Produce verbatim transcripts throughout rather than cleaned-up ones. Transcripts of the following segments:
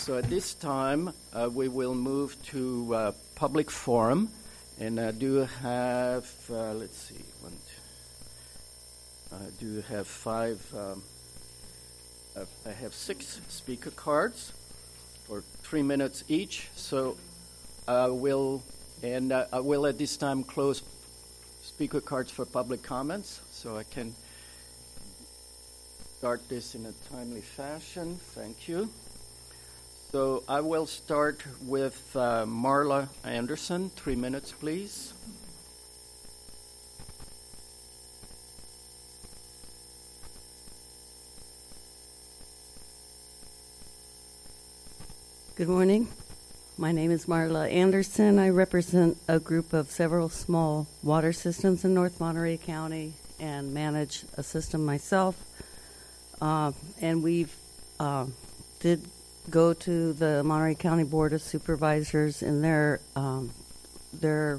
So at this time, uh, we will move to uh, public forum, and I do have, uh, let's see, one, two, I do have five, um, uh, I have six speaker cards for three minutes each. So I will, and uh, I will at this time close speaker cards for public comments, so I can start this in a timely fashion. Thank you. So I will start with uh, Marla Anderson. Three minutes, please. Good morning. My name is Marla Anderson. I represent a group of several small water systems in North Monterey County and manage a system myself. Uh, and we've uh, did go to the Monterey County Board of Supervisors in their um, their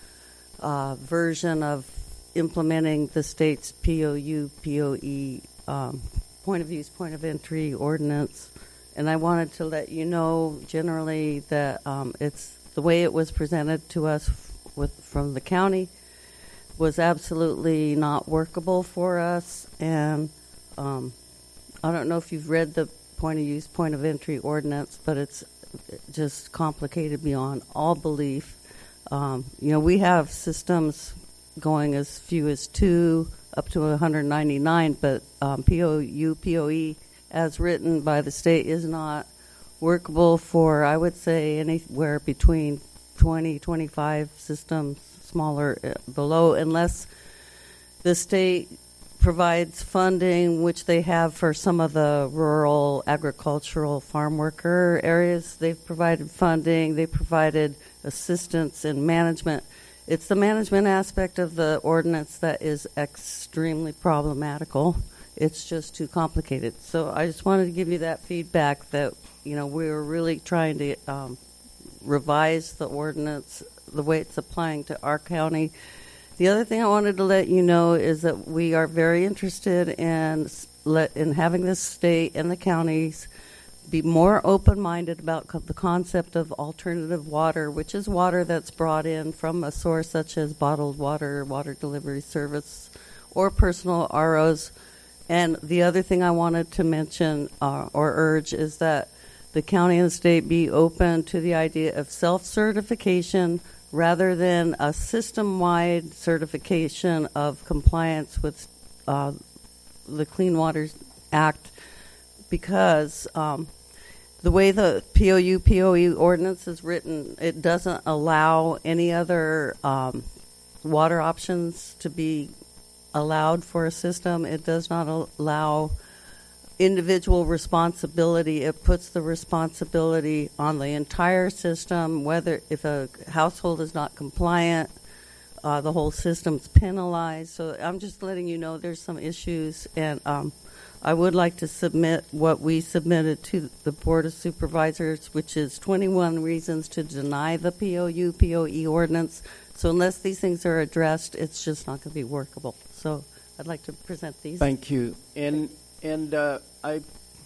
uh, version of implementing the state's P O U P O E um, point of use, point of entry ordinance. And I wanted to let you know generally that um, it's the way it was presented to us with from the county was absolutely not workable for us. And um, I don't know if you've read the point of use, point of entry ordinance, but it's just complicated beyond all belief. Um, you know, we have systems going as few as two up to one hundred ninety-nine, but um, P O U, P O E, as written by the state, is not workable for, I would say, anywhere between twenty, twenty-five systems, smaller uh, below, unless the state provides funding, which they have for some of the rural agricultural farm worker areas. They've provided funding. They provided assistance in management. It's the management aspect of the ordinance that is extremely problematical. It's just too complicated. So I just wanted to give you that feedback that, you know, we were really trying to um, revise the ordinance the way it's applying to our county. The other thing I wanted to let you know is that we are very interested in let in having the state and the counties be more open-minded about co- the concept of alternative water, which is water that's brought in from a source such as bottled water, water delivery service, or personal R Os. And the other thing I wanted to mention uh, or urge is that the county and the state be open to the idea of self-certification rather than a system-wide certification of compliance with uh, the Clean Water Act, because um, the way the P O U P O E ordinance is written, it doesn't allow any other um, water options to be allowed for a system. It does not allow individual responsibility. It puts the responsibility on the entire system. Whether if a household is not compliant, uh, the whole system's penalized. So I'm just letting you know there's some issues, and um, I would like to submit what we submitted to the Board of Supervisors, which is twenty-one reasons to deny the P O U P O E ordinance. So unless these things are addressed, it's just not going to be workable. So I'd like to present these. Thank you. And and uh, I,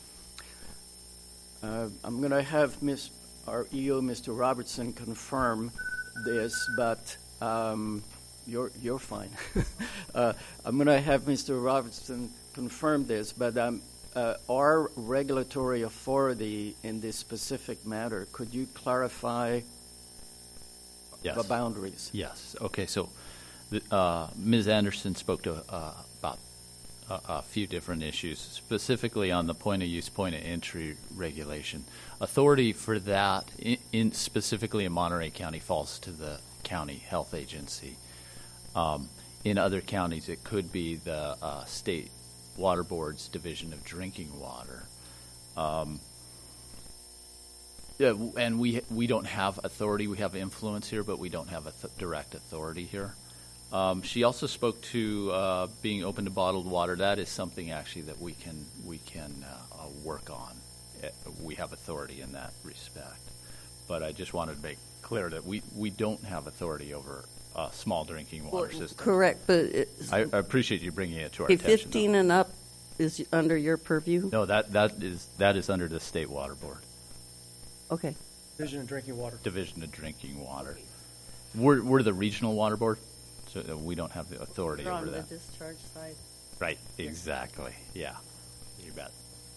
uh, I'm going to have Miz our E O, Mister Robertson, confirm this, but um, you're you're fine. uh, I'm going to have Mister Robertson confirm this, but um, uh, our regulatory authority in this specific matter, could you clarify yes. the boundaries? Yes. Okay. So, the, uh, Miz Anderson spoke to uh, about a, a few different issues, specifically on the point of use, point of entry regulation. Authority for that, in, in specifically in Monterey County, falls to the county health agency. Um, in other counties, it could be the uh, state water board's division of drinking water. Um, Yeah, and we we don't have authority. We have influence here, but we don't have a th- direct authority here. Um, she also spoke to uh, being open to bottled water. That is something actually that we can we can uh, uh, work on. It, we have authority in that respect. But I just wanted to make clear that we, we don't have authority over a small drinking water Well, system. correct, but it's, I, I appreciate you bringing it to our okay, attention. fifteen though. and up is under your purview. No, that that is that is under the state water board. Okay. Division of Drinking Water. Division of Drinking Water. We're, we're the regional water board, so that we don't have the authority We're over on the that. discharge side. Right, exactly. Yeah, you bet.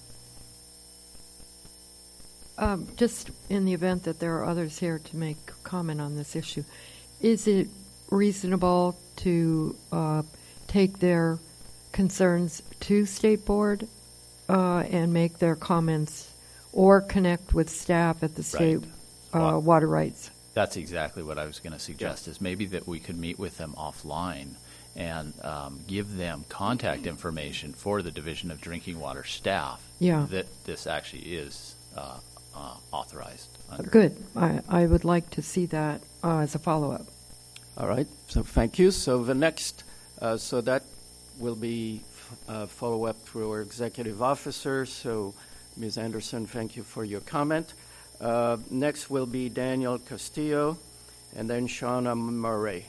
Um, just in the event that there are others here to make comment on this issue, is it reasonable to uh, take their concerns to State Board uh, and make their comments, or connect with staff at the state Right. uh, water rights? That's exactly what I was going to suggest, is maybe that we could meet with them offline and um, give them contact information for the Division of Drinking Water staff. Yeah. That this actually is uh, uh, authorized under. Good. I, I would like to see that uh, as a follow-up. All right, so thank you. So the next, uh, so that will be uh, follow-up through our executive officer. So, Miz Anderson, thank you for your comment. Uh, next will be Daniel Castillo, and then Shauna Murray.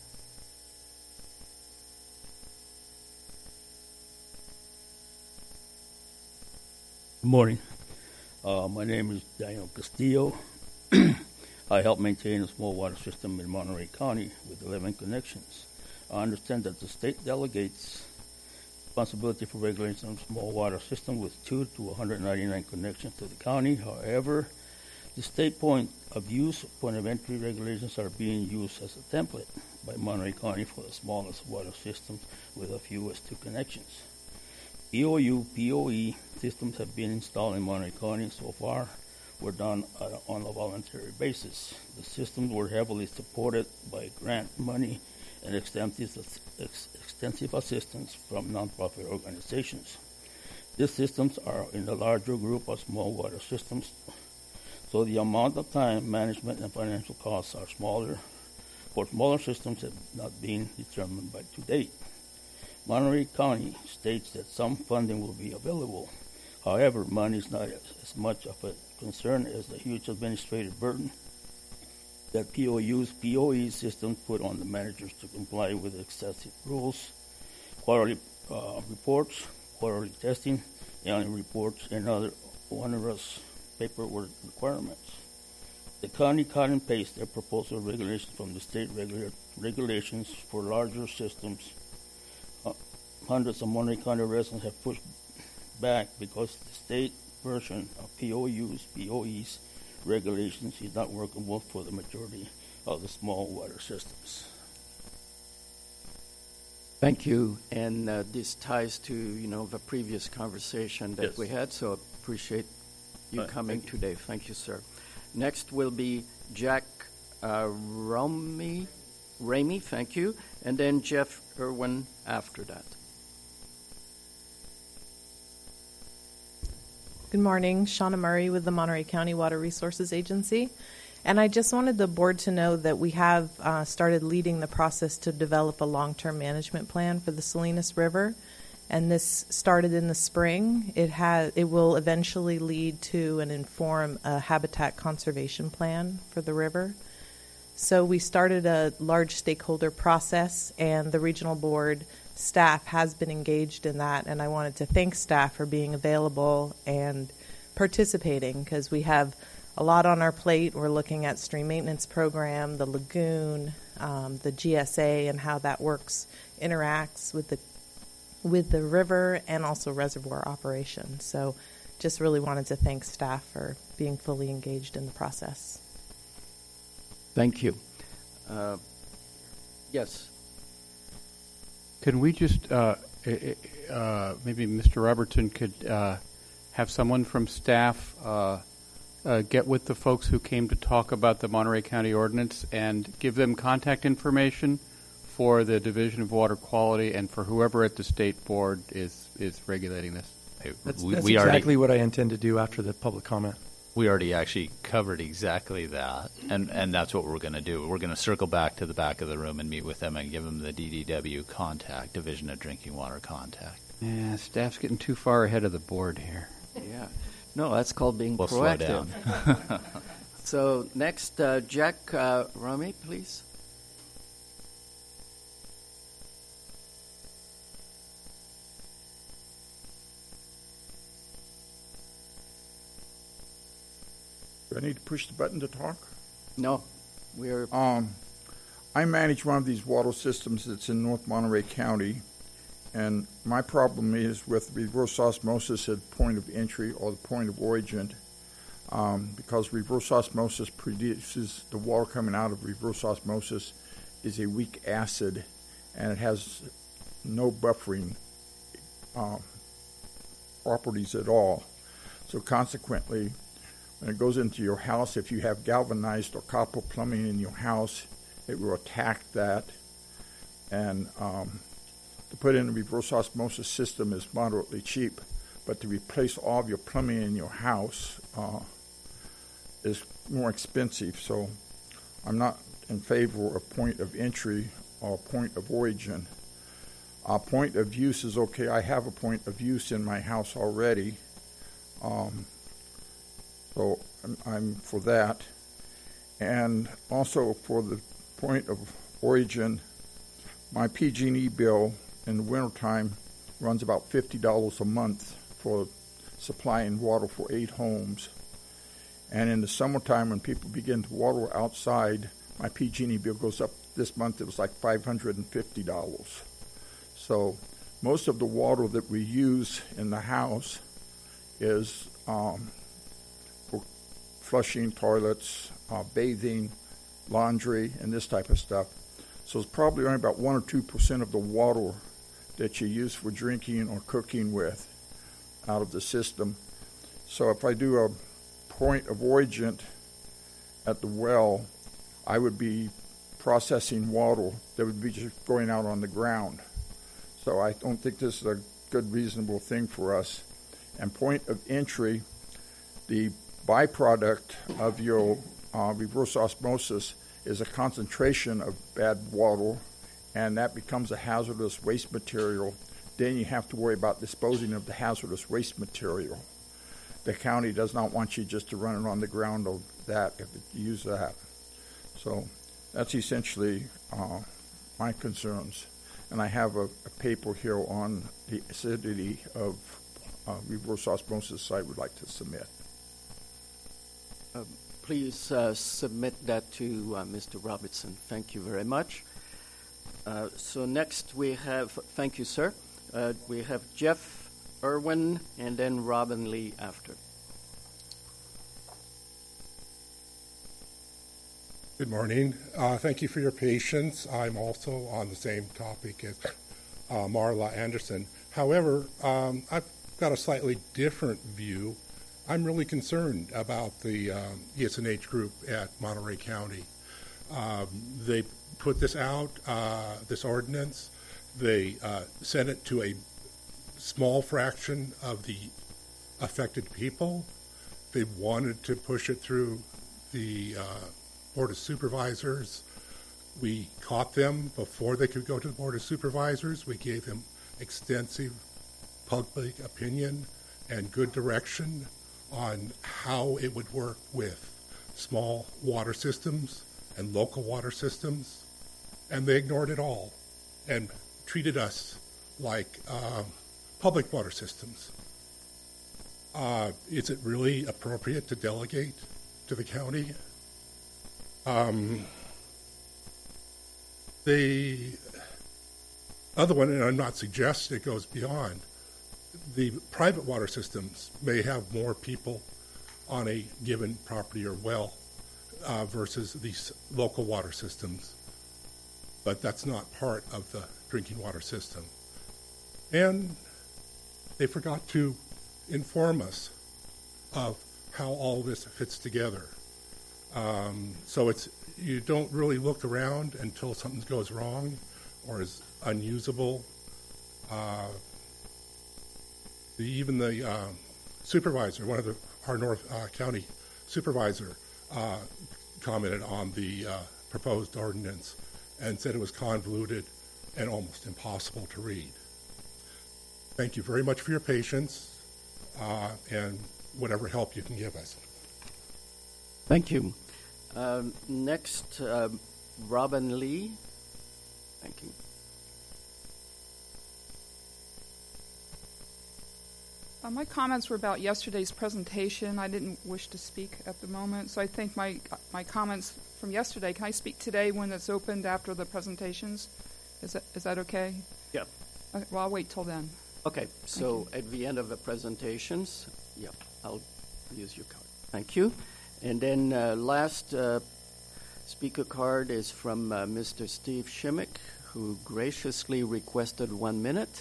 Good morning. Uh, my name is Daniel Castillo. I help maintain a small water system in Monterey County with eleven connections. I understand that the state delegates responsibility for regulation of small water system with two to one hundred ninety-nine connections to the county. However, the state point of use, point of entry regulations are being used as a template by Monterey County for the smallest water systems with the fewest two connections. P O U, P O E systems have been installed in Monterey County so far. Were done uh, on a voluntary basis. The systems were heavily supported by grant money and extensive, ex- extensive assistance from nonprofit organizations. These systems are in the larger group of small water systems, so the amount of time, management, and financial costs are smaller. For smaller systems have not been determined by to date. Monterey County states that some funding will be available. However, money is not as, as much of a concern as the huge administrative burden that P O U's P O E systems put on the managers to comply with excessive rules, quarterly uh, reports, quarterly testing, annual reports, and other onerous paperwork requirements. The county cut and paste their proposal regulations from the state regula- regulations for larger systems. Uh, hundreds of Monterey County residents have pushed back because the state version of P O U's, P O E's regulations is not workable for the majority of the small water systems. Thank you, and uh, this ties to, you know, the previous conversation that Yes. we had, so appreciate you Right, coming thank you. today. Thank you, sir. Next will be Jack uh, Ramey, Ramey, thank you, and then Jeff Irwin after that. Good morning, Shauna Murray with the Monterey County Water Resources Agency. And I just wanted the board to know that we have uh, started leading the process to develop a long-term management plan for the Salinas River. And this started in the spring. It has, it will eventually lead to and inform a habitat conservation plan for the river. So we started a large stakeholder process, and the regional board staff has been engaged in that, and I wanted to thank staff for being available and participating, because we have a lot on our plate. We're looking at stream maintenance program, the lagoon, um, the G S A, and how that works, interacts with the with the river and also reservoir operations. So just really wanted to thank staff for being fully engaged in the process. Thank you. Uh, yes. Can we just, uh, uh, maybe Mister Robertson could uh, have someone from staff uh, uh, get with the folks who came to talk about the Monterey County ordinance and give them contact information for the Division of Water Quality and for whoever at the state board is, is regulating this? That's, we, that's we exactly already, what I intend to do after the public comment. we already actually covered exactly that, and, and that's what we're going to do. We're going to circle back to the back of the room and meet with them and give them the D D W contact, Division of Drinking Water contact. Yeah, staff's getting too far ahead of the board here. Yeah. No, that's called being We'll slow proactive. down. So next, uh, Jack uh, Ramey, please. Do I need to push the button to talk? No, we're Um, I manage one of these water systems that's in North Monterey County, and my problem is with reverse osmosis at point of entry or the point of origin, um, because reverse osmosis produces, the water coming out of reverse osmosis is a weak acid, and it has no buffering um, properties at all. So consequently, when it goes into your house, if you have galvanized or copper plumbing in your house, it will attack that. And um, to put in a reverse osmosis system is moderately cheap, but to replace all of your plumbing in your house uh, is more expensive. So I'm not in favor of point of entry or point of origin. Uh, point of use is okay. I have a point of use in my house already. Um, so I'm, I'm for that. And also for the point of origin, my P G and E bill in the wintertime runs about fifty dollars a month for supplying water for eight homes. And in the summertime, when people begin to water outside, my P G and E bill goes up. This month it was like five hundred fifty dollars. So most of the water that we use in the house is um, for flushing toilets, uh, bathing, laundry, and this type of stuff. So it's probably only about one or two percent of the water that you use for drinking or cooking with out of the system. So if I do a point of origin at the well, I would be processing water that would be just going out on the ground. So I don't think this is a good, reasonable thing for us. And point of entry, the byproduct of your uh, reverse osmosis is a concentration of bad water, and that becomes a hazardous waste material. Then you have to worry about disposing of the hazardous waste material. The county does not want you just to run it on the ground of that if you use that. So that's essentially uh, my concerns. And I have a, a paper here on the acidity of uh, reverse osmosis I would like to submit. Uh, please uh, submit that to uh, Mister Robertson. Thank you very much. Uh, so next we have, thank you, sir. Uh, we have Jeff Irwin and then Robin Lee after. Good morning. Uh, thank you for your patience. I'm also on the same topic as uh, Marla Anderson. However, um, I've got a slightly different view. I'm really concerned about the um, E S N H group at Monterey County. Um, they put this out, uh, this ordinance. They uh, sent it to a small fraction of the affected people. They wanted to push it through the uh, Board of Supervisors. We caught them before they could go to the Board of Supervisors. We gave them extensive public opinion and good direction on how it would work with small water systems and local water systems, and they ignored it all and treated us like uh, public water systems. Uh, is it really appropriate to delegate to the county? Um, the other one, and I'm not suggesting it goes beyond, the private water systems may have more people on a given property or well uh, versus these local water systems, but that's not part of the drinking water system. And they forgot to inform us of how all this fits together. Um, so it's you don't really look around until something goes wrong or is unusable. Uh, the, even the uh, supervisor, one of the our North uh, County supervisor, uh, commented on the uh, proposed ordinance and said it was convoluted and almost impossible to read. Thank you very much for your patience uh, and whatever help you can give us. Thank you. Um, next, uh, Robin Lee. Thank you. Uh, my comments were about yesterday's presentation. I didn't wish to speak at the moment, so I think my my comments from yesterday, can I speak today when it's opened after the presentations? Is that is that okay? Yeah. Okay, well, I'll wait till then. Okay, so at the end of the presentations, yeah, I'll use your card. Thank you. And then uh, last uh, speaker card is from uh, Mister Steve Shimmick, who graciously requested one minute.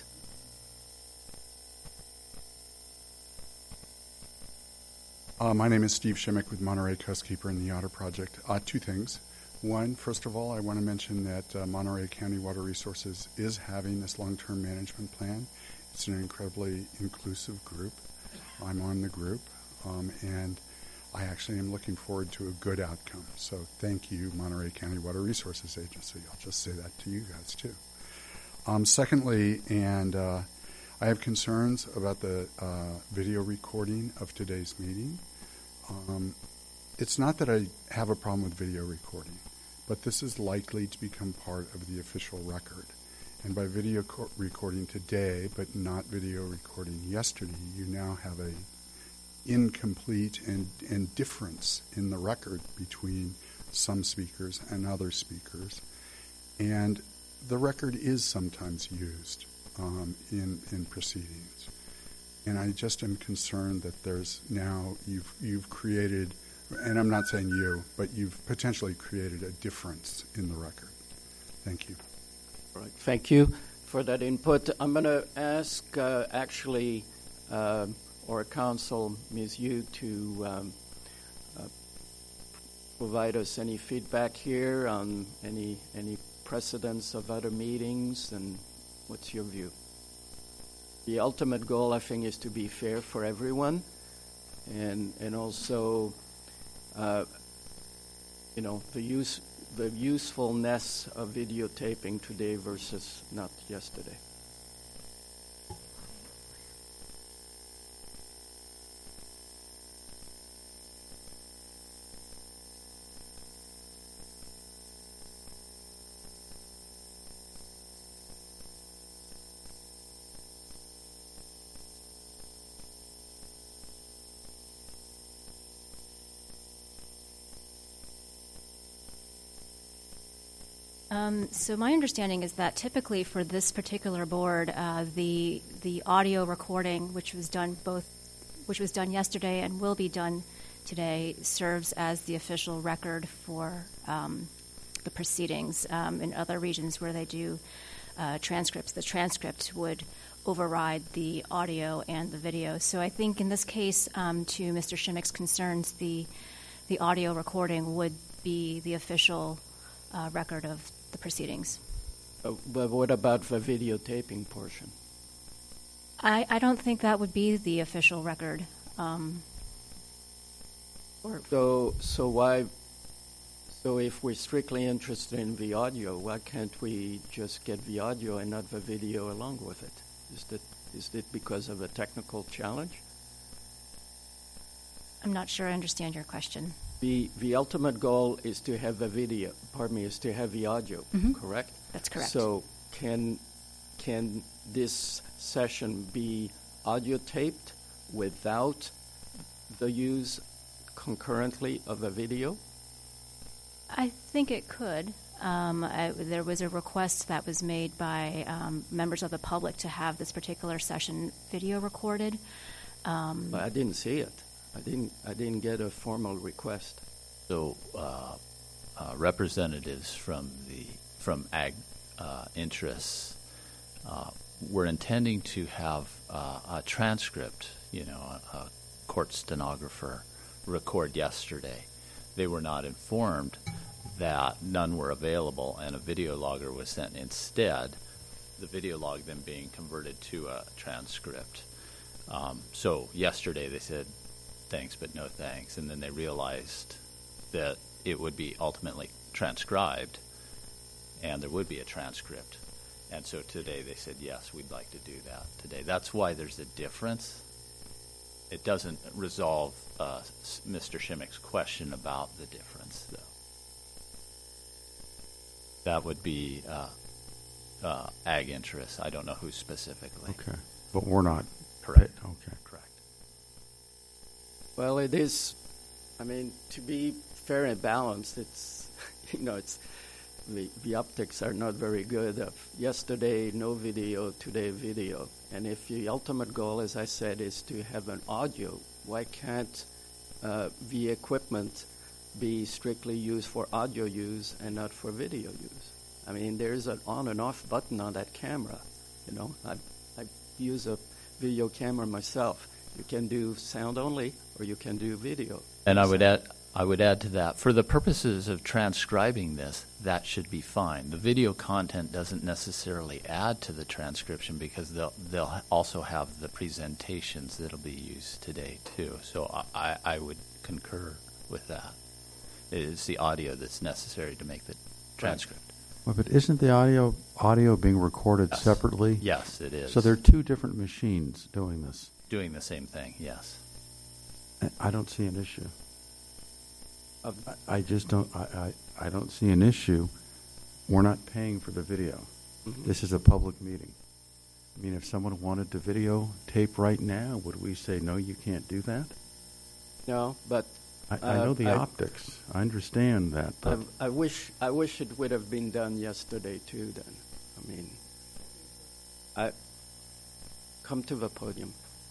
Uh, my name is Steve Shimmick with Monterey Coastkeeper and the Otter Project. Uh, two things. One, first of all, I want to mention that uh, Monterey County Water Resources is having this long-term management plan. It's an incredibly inclusive group. I'm on the group, um, and I actually am looking forward to a good outcome. So thank you, Monterey County Water Resources Agency. I'll just say that to you guys, too. Um, secondly, and uh, I have concerns about the uh, video recording of today's meeting. Um, it's not that I have a problem with video recording, but this is likely to become part of the official record. And by video co- recording today, but not video recording yesterday, you now have a incomplete and, and difference in the record between some speakers and other speakers. And the record is sometimes used um, in, in proceedings. And I just am concerned that there's now, you've, you've created, and I'm not saying you, but you've potentially created a difference in the record. Thank you. All right, thank you for that input. I'm going to ask, uh, actually, uh, our counsel, Miz Yu, to um, uh, provide us any feedback here on any any precedents of other meetings, and what's your view? The ultimate goal, I think, is to be fair for everyone, and and also, uh, you know, the use. the usefulness of videotaping today versus not yesterday. Um, so my understanding is that typically for this particular board, uh, the the audio recording, which was done both, which was done yesterday and will be done today, serves as the official record for um, the proceedings. Um, in other regions where they do uh, transcripts, the transcript would override the audio and the video. So I think in this case, um, to Mister Shimmick's concerns, the the audio recording would be the official uh, record of the proceedings. Uh, but what about the videotaping portion? I, I don't think that would be the official record. Um, or so so why? So if we're strictly interested in the audio, why can't we just get the audio and not the video along with it? Is that is it because of a technical challenge? I'm not sure I understand your question. The the ultimate goal is to have the video, pardon me, is to have the audio, mm-hmm. correct? That's correct. So can can this session be audio taped without the use concurrently of a video? I think it could. Um, I, there was a request that was made by um, members of the public to have this particular session video recorded. Um, but I didn't see it. I didn't. I didn't get a formal request. So, uh, uh, representatives from the from ag uh, interests uh, were intending to have uh, a transcript, you know, a, a court stenographer record yesterday. They were not informed that none were available, and a video logger was sent instead. The video log then being converted to a transcript. Um, so yesterday they said, thanks, but no thanks. And then they realized that it would be ultimately transcribed and there would be a transcript. And so today they said, yes, we'd like to do that today. That's why there's a difference. It doesn't resolve uh, Mister Shimmick's question about the difference, though. That would be uh, uh, ag interests. I don't know who specifically. Okay. But we're not. Correct. Okay. Correct. Well, it is. I mean, to be fair and balanced, it's you know, it's the the optics are not very good. Of yesterday, no video. Today, video. And if the ultimate goal, as I said, is to have an audio, why can't uh, the equipment be strictly used for audio use and not for video use? I mean, there's an on and off button on that camera. You know, I I use a video camera myself. You can do sound only, or you can do video. And I would add, I would add to that, for the purposes of transcribing this, that should be fine. The video content doesn't necessarily add to the transcription because they'll they'll also have the presentations that'll be used today too. So I, I would concur with that. It is the audio that's necessary to make the transcript. Well, but isn't the audio audio being recorded Yes. separately? Yes, it is. So there are two different machines doing this. Doing the same thing, yes. I- I don't see an issue. Of I, I just don't. I, I, I don't see an issue. We're not paying for the video. Mhm. This is a public meeting. I mean, if someone wanted to videotape right now, would we say no? You can't do that. No, but I, I Uh, know the I- optics. I understand that, but I, I wish I wish it would have been done yesterday too. Then, I mean, I come to the podium.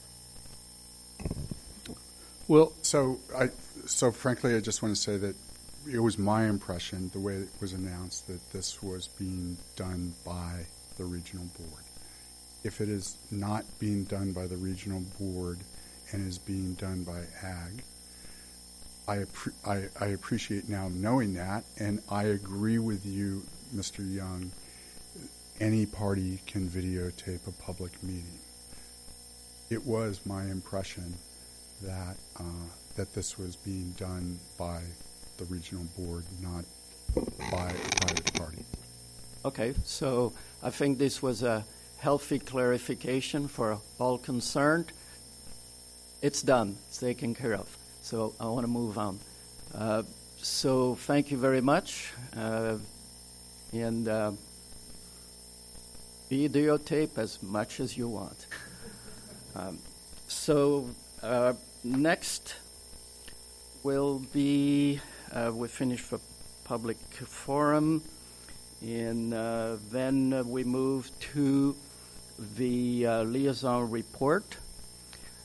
Well, so I, so frankly, I just want to say that it was my impression, the way it was announced, that this was being done by the regional board. If it is not being done by the regional board and is being done by Ag, I, appre- I, I appreciate now knowing that, and I agree with you, Mister Young. Any party can videotape a public meeting. It was my impression that uh, that this was being done by the regional board, not by a private party. Okay, so I think this was a healthy clarification for all concerned. It's done. It's taken care of. So I want to move on. Uh, so thank you very much. Uh, and uh, videotape as much as you want. um, so uh, next will be, uh, we finish the public forum, and uh, then uh, we move to the uh, liaison report.